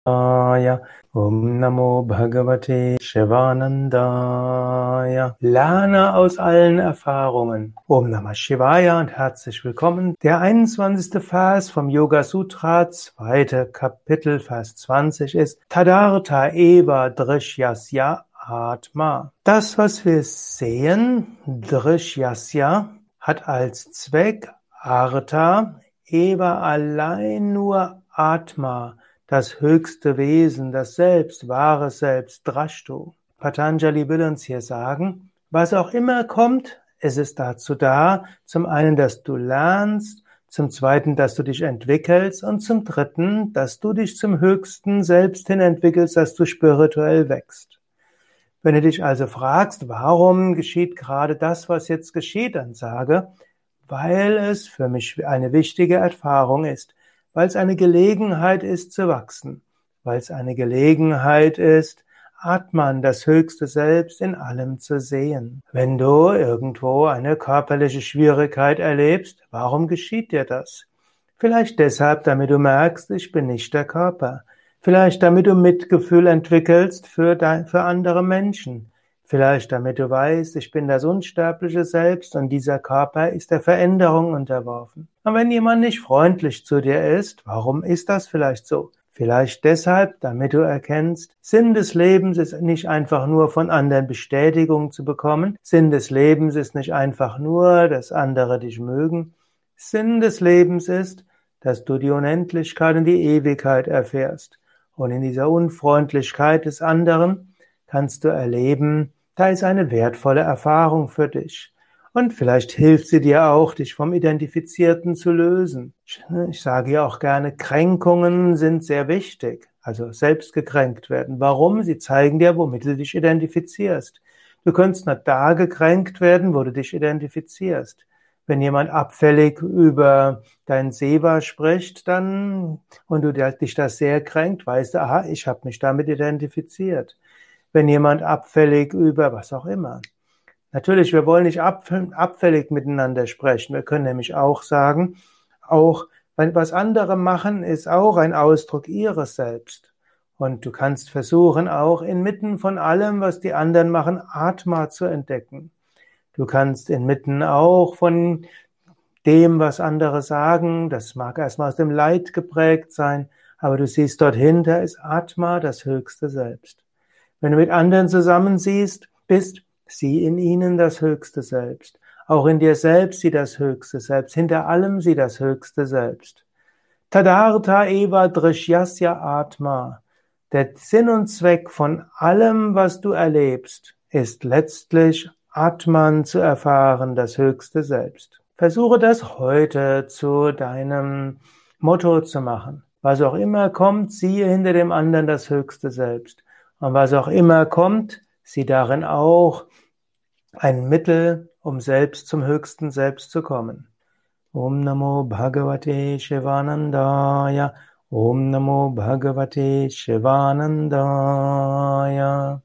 Shivaya. Om Namo Bhagavate Shivanandaya. Lerne aus allen Erfahrungen. Om Namah Shivaya und herzlich willkommen. Der 21. Vers vom Yoga Sutra, 2. Kapitel, Vers 20 ist Tadartha eva drishyasya Atma. Das, was wir sehen, Drishyasya, hat als Zweck Artha, eva allein nur Atma, das höchste Wesen, das Selbst, wahre Selbst, Drashtu. Patanjali will uns hier sagen, was auch immer kommt, es ist dazu da, zum einen, dass du lernst, zum zweiten, dass du dich entwickelst und zum dritten, dass du dich zum höchsten Selbst hin entwickelst, dass du spirituell wächst. Wenn du dich also fragst, warum geschieht gerade das, was jetzt geschieht, dann sage, weil es für mich eine wichtige Erfahrung ist, weil es eine Gelegenheit ist zu wachsen, weil es eine Gelegenheit ist, Atman, das höchste Selbst, in allem zu sehen. Wenn du irgendwo eine körperliche Schwierigkeit erlebst, warum geschieht dir das? Vielleicht deshalb, damit du merkst, ich bin nicht der Körper. Vielleicht damit du Mitgefühl entwickelst für andere Menschen. Vielleicht damit du weißt, ich bin das unsterbliche Selbst und dieser Körper ist der Veränderung unterworfen. Und wenn jemand nicht freundlich zu dir ist, warum ist das vielleicht so? Vielleicht deshalb, damit du erkennst, Sinn des Lebens ist nicht einfach nur von anderen Bestätigung zu bekommen. Sinn des Lebens ist nicht einfach nur, dass andere dich mögen. Sinn des Lebens ist, dass du die Unendlichkeit und die Ewigkeit erfährst. Und in dieser Unfreundlichkeit des anderen kannst du erleben, da ist eine wertvolle Erfahrung für dich. Und vielleicht hilft sie dir auch, dich vom Identifizierten zu lösen. Ich sage ja auch gerne, Kränkungen sind sehr wichtig. Also selbst gekränkt werden. Warum? Sie zeigen dir, womit du dich identifizierst. Du kannst nur da gekränkt werden, wo du dich identifizierst. Wenn jemand abfällig über dein Seva spricht, und dich das sehr kränkt, weißt du, aha, ich habe mich damit identifiziert. Wenn jemand abfällig über was auch immer. Natürlich, wir wollen nicht abfällig miteinander sprechen. Wir können nämlich auch sagen, auch was andere machen, ist auch ein Ausdruck ihres Selbst. Und du kannst versuchen, auch inmitten von allem, was die anderen machen, Atma zu entdecken. Du kannst inmitten auch von dem, was andere sagen, das mag erstmal aus dem Leid geprägt sein, aber du siehst, dort hinter ist Atma, das höchste Selbst. Wenn du mit anderen bist, sieh in ihnen das höchste Selbst. Auch in dir selbst sieh das höchste Selbst. Hinter allem sieh das höchste Selbst. Tadartha eva drishyasya Atma. Der Sinn und Zweck von allem, was du erlebst, ist letztlich Atman zu erfahren, das höchste Selbst. Versuche das heute zu deinem Motto zu machen. Was auch immer kommt, siehe hinter dem anderen das höchste Selbst. Und was auch immer kommt, sieh darin auch ein Mittel, um selbst zum höchsten Selbst zu kommen. Om Namo Bhagavate Shivanandaya. Om Namo Bhagavate Shivanandaya.